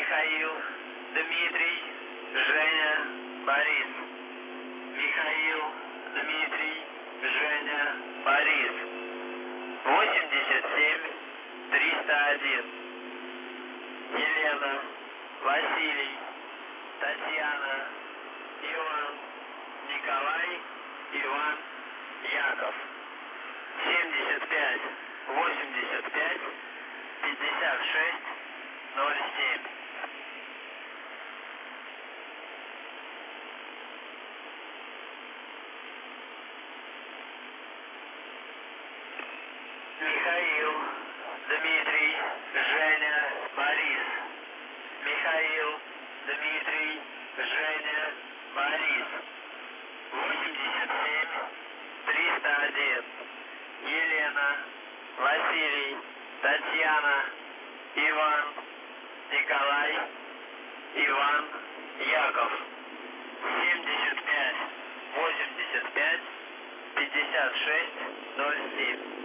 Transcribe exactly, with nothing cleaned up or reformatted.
Михаил, Дмитрий, Женя, Борис. Михаил, Дмитрий, Женя, Борис. восемьдесят семь триста один. Елена, Василий, Татьяна, Иван, Николай, Иван, Яков. семьдесят пять восемьдесят пять пятьдесят шесть ноль семь. Михаил, Дмитрий, Женя, Борис. Михаил, Дмитрий, Женя, Борис. восемьдесят семь триста один. Елена, Василий, Татьяна, Иван, Николай, Иван, Яков. семьдесят пять восемьдесят пять пятьдесят шесть ноль семь.